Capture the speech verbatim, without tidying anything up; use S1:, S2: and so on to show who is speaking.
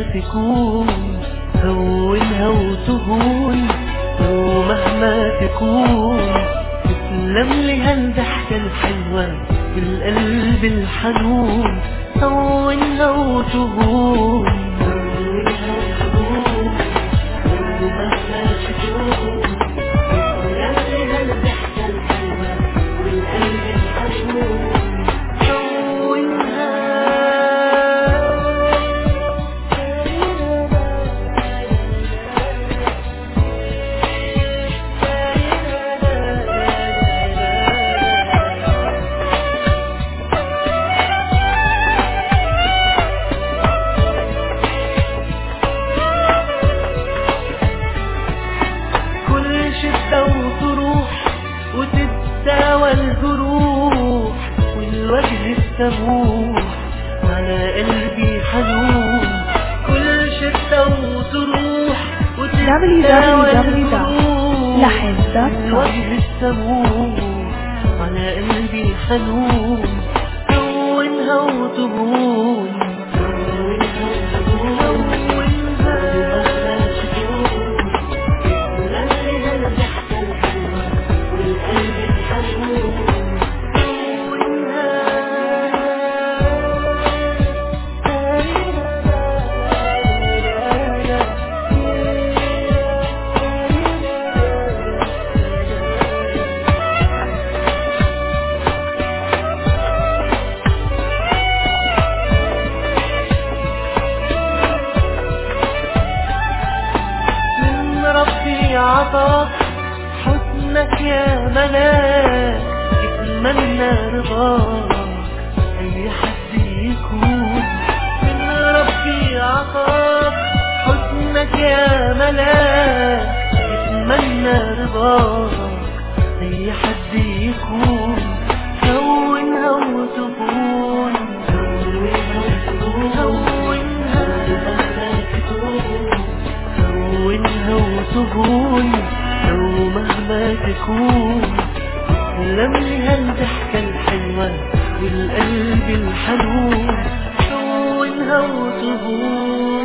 S1: تكون، هونها وتهون لو مهما تكون. تسلم لي هالضحكة الحلوة والقلب الحنون، هونها وتهون هونها وتهون لو مهما تكون. تسلم لي هالضحكة الحلوة والقلب الحنون، وتتداوى الجروح والوجه السموح على قلبي حنون. كل شدة وتروح وتتداوى الجروح والوجه السموح على قلبي حنون. هونها وتهون عطاك حسنك يا ملاك. اتمنى رضاك اي حد يكون، من ربي عطاك حسنك يا ملاك. اتمنى رضاك اي حد يكون، هونها وتهون هونها هونها وتهون لو مهما تكون. تسلم لي هالضحكة الحلوة والقلب الحنون، هونها وتهون.